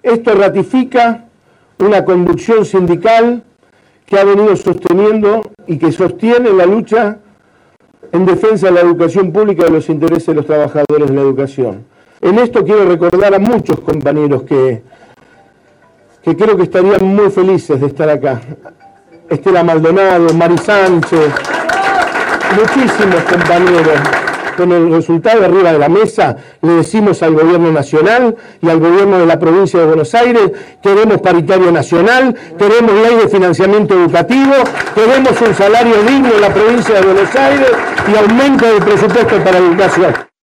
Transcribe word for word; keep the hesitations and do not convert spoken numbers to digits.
Esto ratifica una conducción sindical que ha venido sosteniendo y que sostiene la lucha en defensa de la educación pública y de los intereses de los trabajadores de la educación. En esto quiero recordar a muchos compañeros que, que creo que estarían muy felices de estar acá. Estela Maldonado, Mari Sánchez, muchísimos compañeros. Con el resultado arriba de la mesa le decimos al gobierno nacional y al gobierno de la provincia de Buenos Aires: queremos paritario nacional, queremos ley de financiamiento educativo, queremos un salario digno en la provincia de Buenos Aires y aumento del presupuesto para la educación.